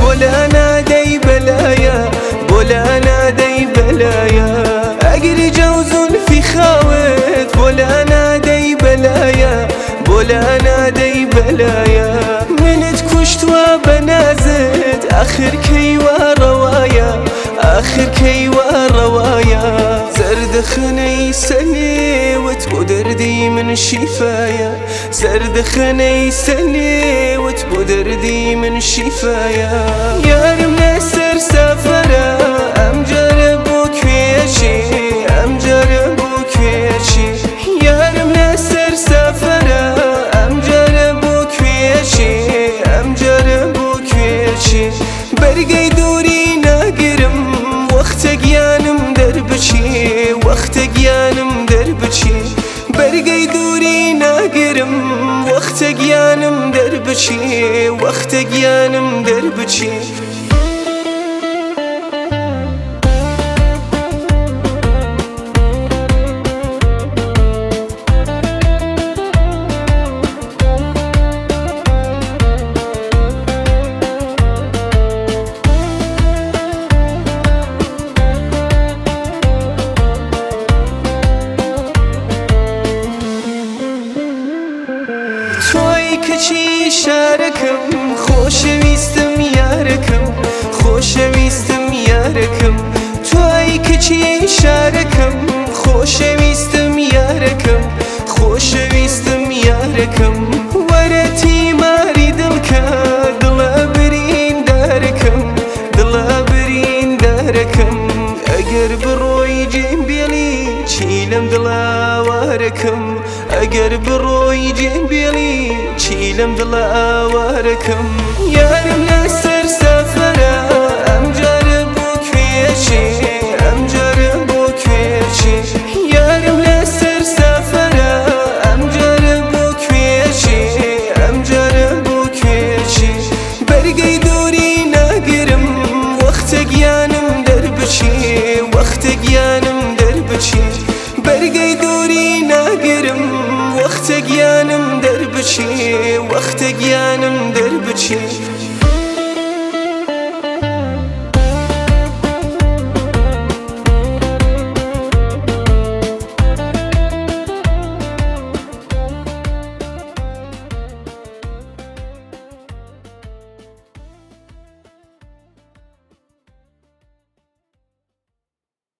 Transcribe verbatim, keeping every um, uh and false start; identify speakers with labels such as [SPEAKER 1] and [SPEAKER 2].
[SPEAKER 1] بولا نادي بلايا بولا نادي بلايا أجري جوز في خاوت بولا نادي بلايا بولا نادي بلايا من تكشت وبنازت آخر كي وروايا آخر كي وروايا زرد خني سليوت ودردي من شفايا زرد خني سليوت ودردي من شفايا يا رمنسر سفرة أم جربوك فيشي أم جربوك فيشي يا رمنسر سفرة أم جربوك فيشي أم جربوك فيشي برقي دوري ناقرم وقتك يانم دربشي وقتك يانم دربشي برقي دوري ناقرم وقتك يانم دربشي وقتك يانم دربشي توی کچی شارکم خوشویستم یارکم خوشویستم یارکم توی کچی شارکم خوشویستم یارکم خوشویستم یارکم ورتی ماری دلکا دل برین دارکم دل برین دارکم اگر بروی جیم بیلی چیلم دلا وارکم اگر بروی جیم بیلی چیلم دلا وارکم یارم نسر سفره ام جربوک فیشی ام جربوک فیشی یارم نسر سفره ام جربوک فیشی ام جربوک فیشی برقی دوری ناقرم وقتك يانم دربشي وقتك يانم دربشي برقي دوري ناقرم وقتك يانم دربشي وقتك يانم دربشي